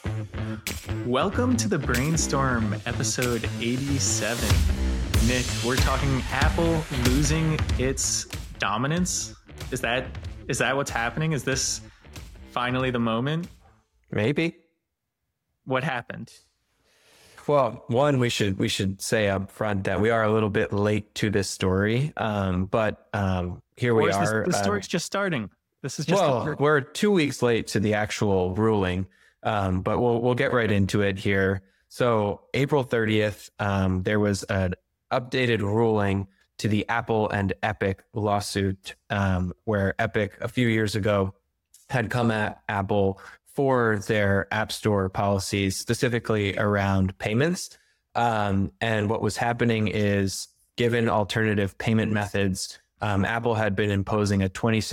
Welcome to the Brainstorm episode 87. Nick, we're talking Apple losing its dominance. Is that what's happening? Is this finally the moment? Maybe. What happened? Well, one, we should say up front that we are a little bit late to this story, but here we are. The story's just starting. This is just we're 2 weeks late to the actual ruling, but we'll get right into it here. So April 30th, there was an updated ruling to the Apple and Epic lawsuit, where Epic a few years ago had come at Apple for their App Store policies, specifically around payments. And what was happening is, given alternative payment methods, Apple had been imposing a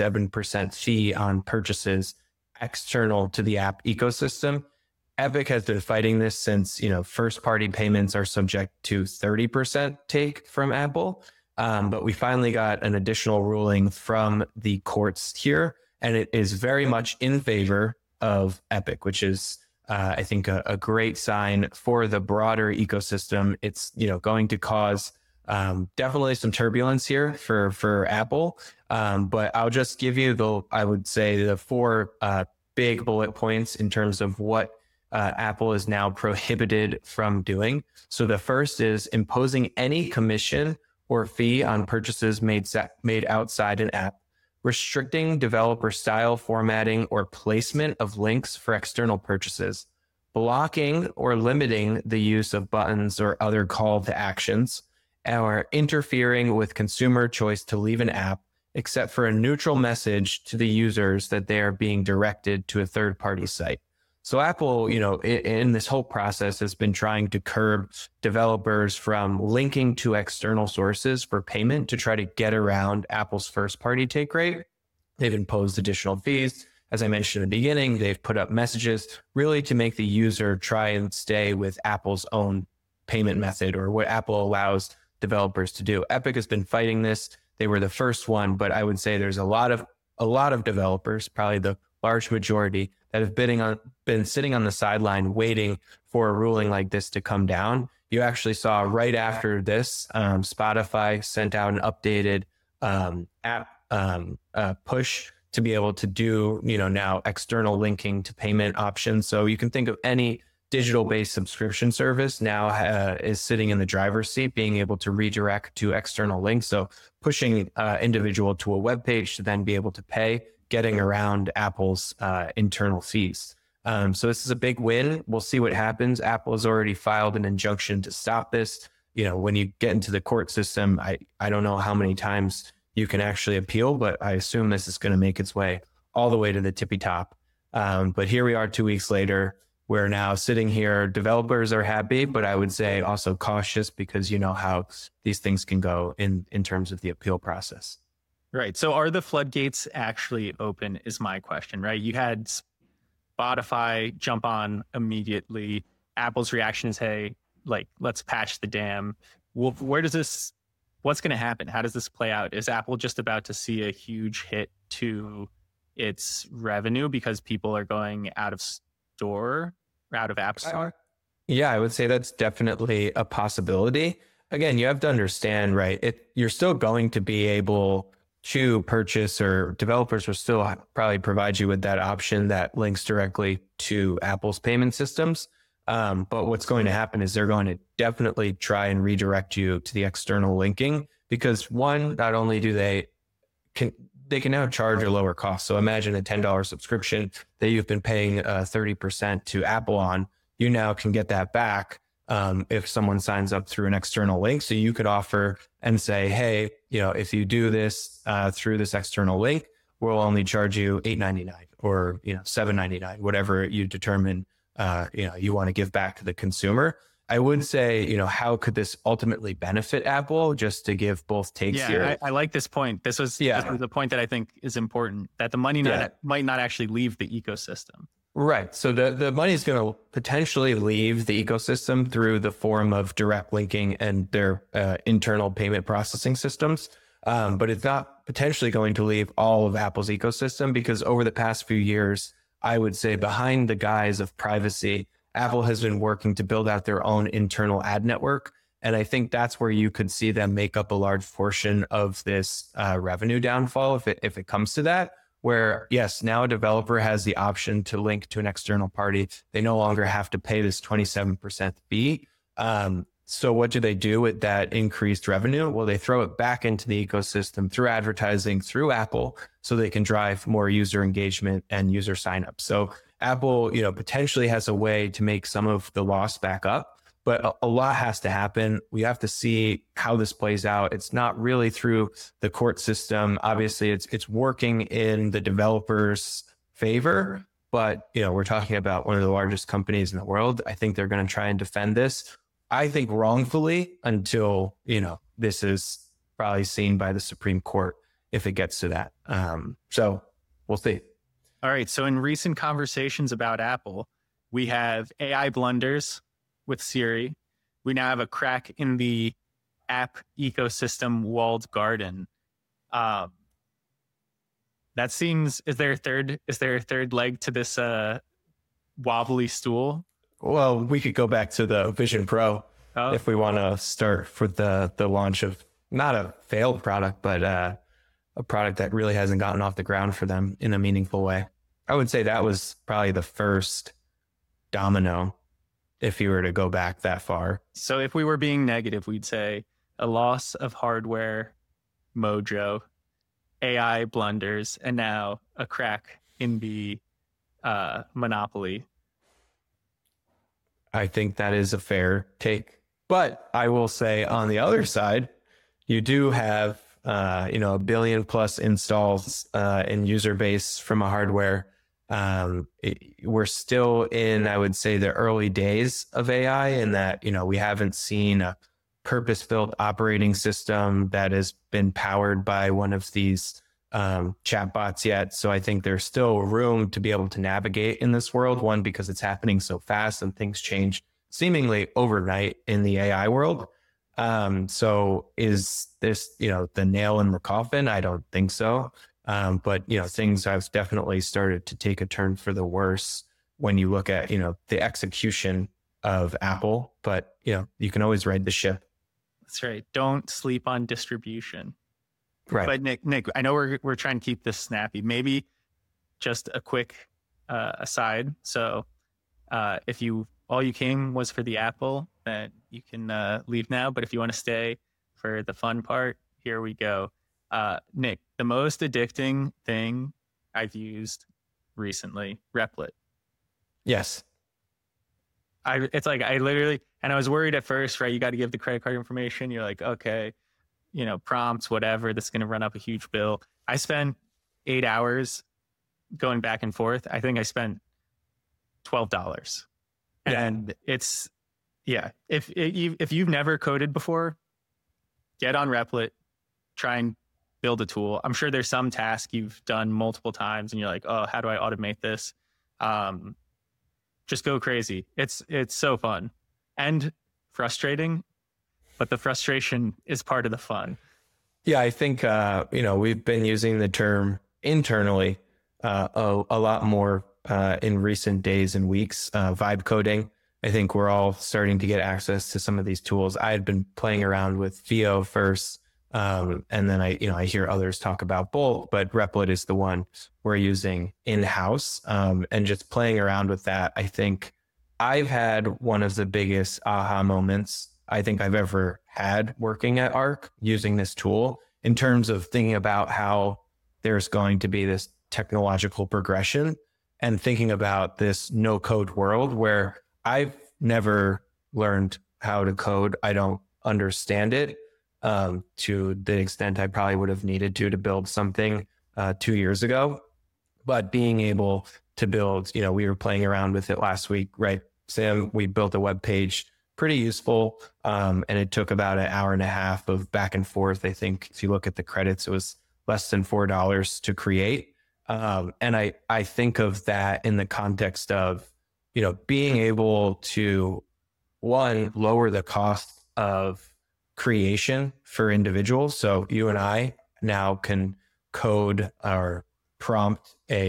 27% fee on purchases external to the app ecosystem. Epic has been fighting this since, first-party payments are subject to 30% take from Apple. But we finally got an additional ruling from the courts here, and it is very much in favor of Epic, which is, I think, a great sign for the broader ecosystem. It's, going to cause definitely some turbulence here for Apple. But I'll just give you the four big bullet points in terms of what Apple is now prohibited from doing. So the first is imposing any commission or fee on purchases made outside an app, restricting developer style formatting or placement of links for external purchases, blocking or limiting the use of buttons or other call to actions, or interfering with consumer choice to leave an app except for a neutral message to the users that they are being directed to a third-party site. So Apple, in this whole process has been trying to curb developers from linking to external sources for payment to try to get around Apple's first-party take rate. They've imposed additional fees. As I mentioned in the beginning, they've put up messages really to make the user try and stay with Apple's own payment method, or what Apple allows developers to do. Epic has been fighting this. They were the first one, but I would say there's a lot of developers, probably the large majority, that have been sitting on the sideline waiting for a ruling like this to come down. You actually saw right after this, Spotify sent out an updated app push to be able to do, now external linking to payment options. So you can think of any digital-based subscription service now is sitting in the driver's seat, being able to redirect to external links. So pushing individual to a web page to then be able to pay, getting around Apple's internal fees. So this is a big win. We'll see what happens. Apple has already filed an injunction to stop this. When you get into the court system, I don't know how many times you can actually appeal, but I assume this is going to make its way all the way to the tippy top. But here we are 2 weeks later. We're now sitting here. Developers are happy, but I would say also cautious, because you know how these things can go in terms of the appeal process. Right. So are the floodgates actually open is my question, right? You had Spotify jump on immediately. Apple's reaction is, hey, let's patch the dam. Well, what's going to happen? How does this play out? Is Apple just about to see a huge hit to its revenue because people are going out of store, out of App Store? Yeah, I would say that's definitely a possibility. Again, you have to understand, right? You're still going to be able to purchase, or developers will still probably provide you with that option that links directly to Apple's payment systems. But what's going to happen is they're going to definitely try and redirect you to the external linking, because one, not only do they can now charge a lower cost. So imagine a $10 subscription that you've been paying 30% to Apple on. You now can get that back if someone signs up through an external link. So you could offer and say, hey, if you do this through this external link, we'll only charge you $8.99 or $7.99, whatever you determine you want to give back to the consumer. I would say, how could this ultimately benefit Apple? Just to give both takes here. I like this point. This was the point that I think is important, that the money might not actually leave the ecosystem. Right. So the money is going to potentially leave the ecosystem through the form of direct linking and their internal payment processing systems. But it's not potentially going to leave all of Apple's ecosystem, because over the past few years, I would say behind the guise of privacy, Apple has been working to build out their own internal ad network. And I think that's where you could see them make up a large portion of this revenue downfall if it comes to that, where yes, now a developer has the option to link to an external party. They no longer have to pay this 27% fee. So what do they do with that increased revenue? Well, they throw it back into the ecosystem through advertising, through Apple, so they can drive more user engagement and user signups. So Apple, potentially has a way to make some of the loss back up, but a lot has to happen. We have to see how this plays out. It's not really through the court system. Obviously, it's working in the developers' favor, but we're talking about one of the largest companies in the world. I think they're going to try and defend this. I think wrongfully until, this is probably seen by the Supreme Court if it gets to that. So we'll see. All right. So in recent conversations about Apple, we have AI blunders with Siri. We now have a crack in the app ecosystem walled garden. That seems, is there a third leg to this wobbly stool? Well, we could go back to the Vision Pro if we want to start for the launch of not a failed product, but a product that really hasn't gotten off the ground for them in a meaningful way. I would say that was probably the first domino if you were to go back that far. So if we were being negative, we'd say a loss of hardware mojo, AI blunders, and now a crack in the monopoly. I think that is a fair take. But I will say on the other side, you do have, a billion plus installs in user base from a hardware. We're still in, I would say, the early days of AI in that, we haven't seen a purpose-built operating system that has been powered by one of these chatbots yet. So I think there's still room to be able to navigate in this world. One, because it's happening so fast and things change seemingly overnight in the AI world. So is this, the nail in the coffin? I don't think so. But things have definitely started to take a turn for the worse when you look at, the execution of Apple, but you can always ride the ship. That's right. Don't sleep on distribution. Right. But Nick, I know we're trying to keep this snappy. Maybe just a quick aside. So if all you came was for the Apple, then you can leave now. But if you want to stay for the fun part, here we go. Nick, the most addicting thing I've used recently, Replit. Yes. It's like I literally, and I was worried at first, right? You got to give the credit card information. You're like, okay, prompts, whatever. This is going to run up a huge bill. I spent 8 hours going back and forth. I think I spent $12. Yeah. And it's, if you've never coded before, get on Replit, try and build a tool. I'm sure there's some task you've done multiple times and you're like, oh, how do I automate this? Just go crazy. It's so fun and frustrating, but the frustration is part of the fun. Yeah, I think, we've been using the term internally a lot more in recent days and weeks, vibe coding. I think we're all starting to get access to some of these tools. I had been playing around with Veo first, and then I hear others talk about Bolt, but Replit is the one we're using in-house, and just playing around with that. I think I've had one of the biggest aha moments I think I've ever had working at Arc using this tool in terms of thinking about how there's going to be this technological progression and thinking about this no code world where I've never learned how to code. I don't understand it to the extent I probably would have needed to build something 2 years ago. But being able to build, we were playing around with it last week, right, Sam? We built a web page, pretty useful. And it took about an hour and a half of back and forth. I think if you look at the credits, it was less than $4 to create. And I think of that in the context of, being able to, one, lower the cost of creation for individuals. So you and I now can code or prompt a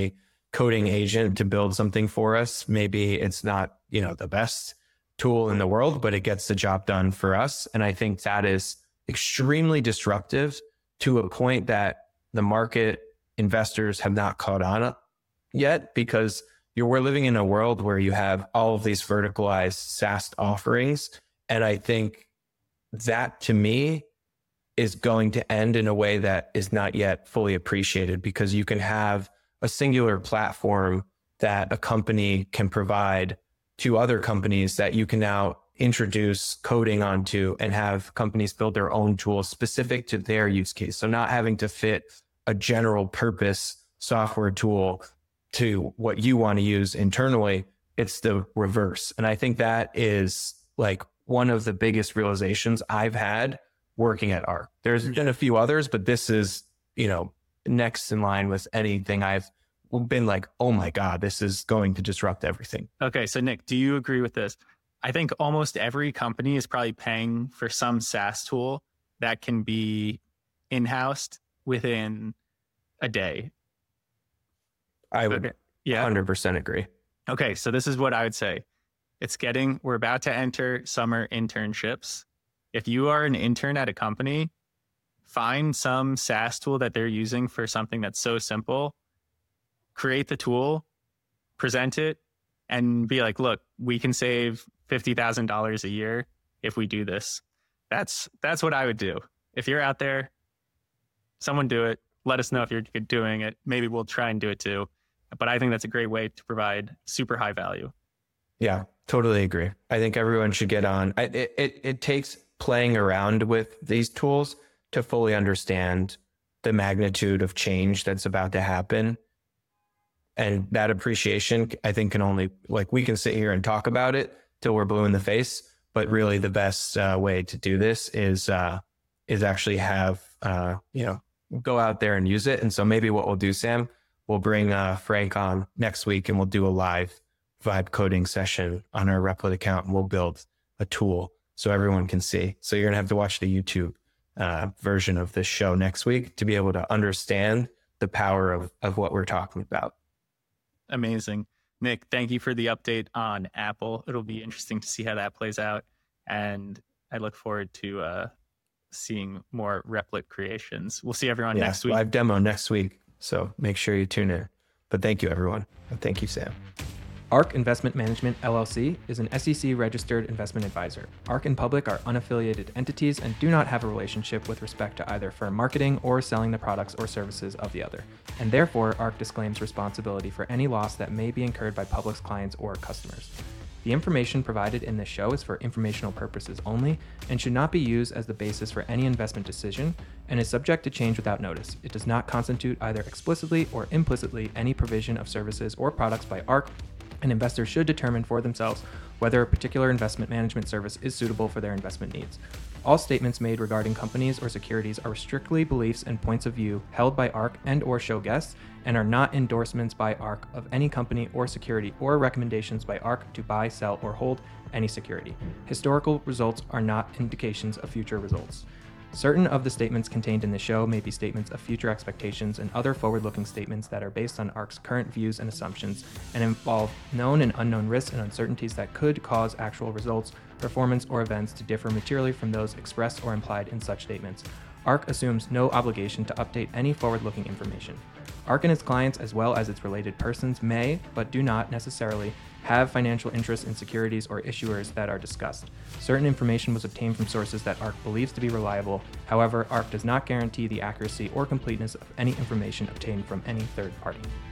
coding agent to build something for us. Maybe it's not, the best tool in the world, but it gets the job done for us. And I think that is extremely disruptive to a point that the market investors have not caught on yet, because we're living in a world where you have all of these verticalized SaaS offerings. And I think that, to me, is going to end in a way that is not yet fully appreciated, because you can have a singular platform that a company can provide to other companies that you can now introduce coding onto and have companies build their own tools specific to their use case. So not having to fit a general purpose software tool to what you want to use internally, it's the reverse. And I think that is like one of the biggest realizations I've had working at Arc. There's been a few others, but this is, next in line with anything I've been like, oh my God, this is going to disrupt everything. Okay. So Nick, do you agree with this? I think almost every company is probably paying for some SaaS tool that can be in-housed within a day. I would 100% agree. Okay. So this is what I would say. We're about to enter summer internships. If you are an intern at a company, find some SaaS tool that they're using for something that's so simple, create the tool, present it, and be like, look, we can save $50,000 a year if we do this. That's what I would do. If you're out there, someone do it. Let us know if you're doing it. Maybe we'll try and do it too. But I think that's a great way to provide super high value. Yeah, totally agree. I think everyone should get on. It takes playing around with these tools to fully understand the magnitude of change that's about to happen. And that appreciation, I think, can only, we can sit here and talk about it till we're blue in the face, but really the best way to do this is actually have, go out there and use it. And so maybe what we'll do, Sam, we'll bring Frank on next week and we'll do a live vibe coding session on our Replit account, and we'll build a tool so everyone can see. So you're gonna have to watch the YouTube version of this show next week to be able to understand the power of what we're talking about. Amazing. Nick, thank you for the update on Apple. It'll be interesting to see how that plays out. And I look forward to seeing more Replit creations. We'll see everyone next week. Live demo next week. So make sure you tune in. But thank you, everyone. And thank you, Sam. Arc Investment Management, LLC is an SEC-registered investment advisor. Arc and Public are unaffiliated entities and do not have a relationship with respect to either firm marketing or selling the products or services of the other, and therefore Arc disclaims responsibility for any loss that may be incurred by Public's clients or customers. The information provided in this show is for informational purposes only and should not be used as the basis for any investment decision and is subject to change without notice. It does not constitute either explicitly or implicitly any provision of services or products by Arc, and investors should determine for themselves whether a particular investment management service is suitable for their investment needs. All statements made regarding companies or securities are strictly beliefs and points of view held by Arc and/or show guests and are not endorsements by Arc of any company or security or recommendations by Arc to buy, sell, or hold any security. Historical results are not indications of future results. Certain of the statements contained in the show may be statements of future expectations and other forward-looking statements that are based on Arc's current views and assumptions and involve known and unknown risks and uncertainties that could cause actual results, performance, or events to differ materially from those expressed or implied in such statements. Arc assumes no obligation to update any forward-looking information. Arc and its clients, as well as its related persons, may, but do not necessarily, have financial interests in securities or issuers that are discussed. Certain information was obtained from sources that Arc believes to be reliable. However, Arc does not guarantee the accuracy or completeness of any information obtained from any third party.